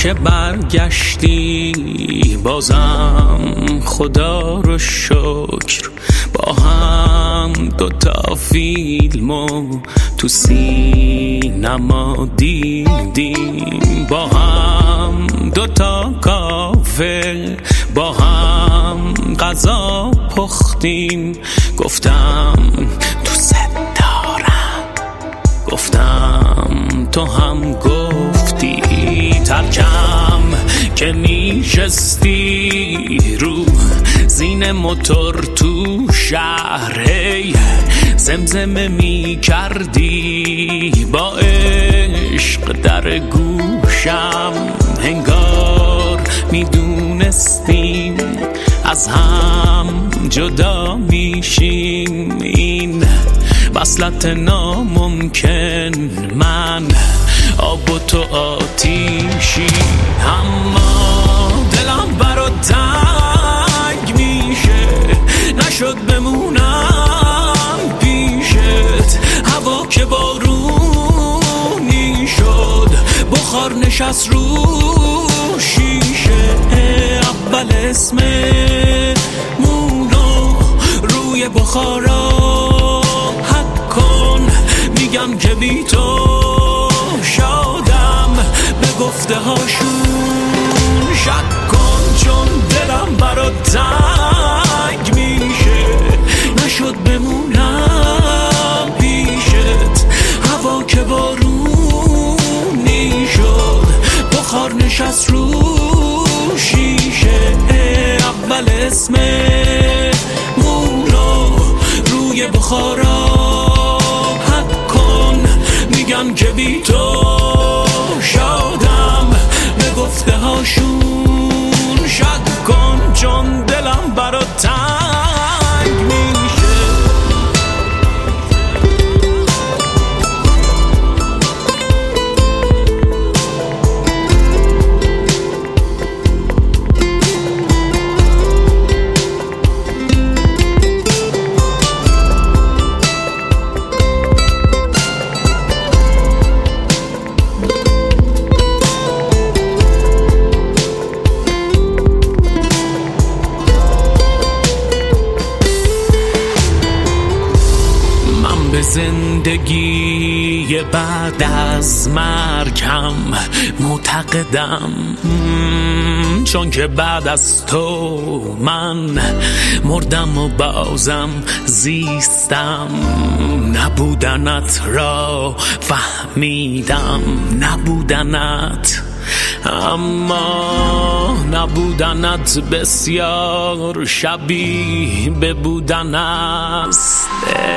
که برگشتی بازم خدا رو شکر، با هم دوتا فیلمو تو سینما دیدیم، با هم دوتا کافه با هم غذا پختیم. گفتم دوست دارم، گفتم تو هم گفتی. ترکم که میشستی رو زین موتور تو شهر، هی زمزمه میکردی با عشق در گوشم. انگار میدونستیم از هم جدا میشیم، این وصلت ناممکن، من آب و تو آتیشی. اما دلم برات تنگ میشه، نشد بمونم پیشت. هوا که بارونی شد، بخار نشست رو شیشه. اول اسممونو روی بخارا حک کن، میگم که بی تو شادم، به گفته هاشون شک کن. چون دلم برات تنگ میشه، نشد بمونم پیشت. هوا که بارونی شد، بخار نشست رو شیشه. اول اسممونو روی بخارا حک کن، میگم که بی تو شادم، به گفته هاشون شک کن. چون دلم برات تنگ میشه. زندگی بعد از مرگم معتقدم، چون که بعد از تو من مردم و بازم زیستم. نبودنت را فهمیدم، نبودنت، اما نبودنت بسیار شبیه به بودن است.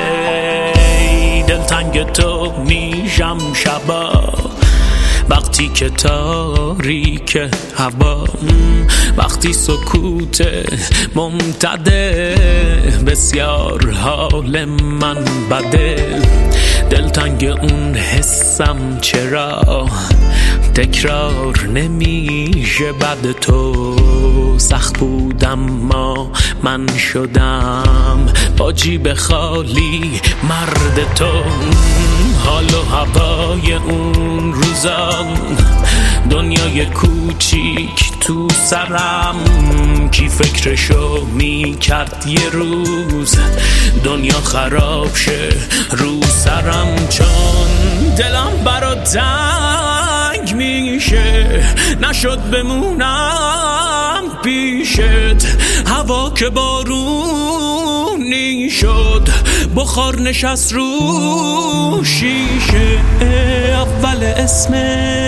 دلتنگ تو میشم شبا، وقتی که تاریک هوا، وقتی سکوت ممتده، بسیار حال من بده. دلتنگ اون حسم چرا تکرار نمیشه بعد تو. سخت بودم ما من شدم با جیب خالی مرد تو. حال و هوای اون روزا، دنیای کوچیک تو سرم، کی فکرشو میکرد یه روز دنیا خراب شه رو سرم. چون دلم برات تنگ میشه، نشد بمونم پیشت. هوا که بارونی شد، بخار نشست رو شیشه. اول اسم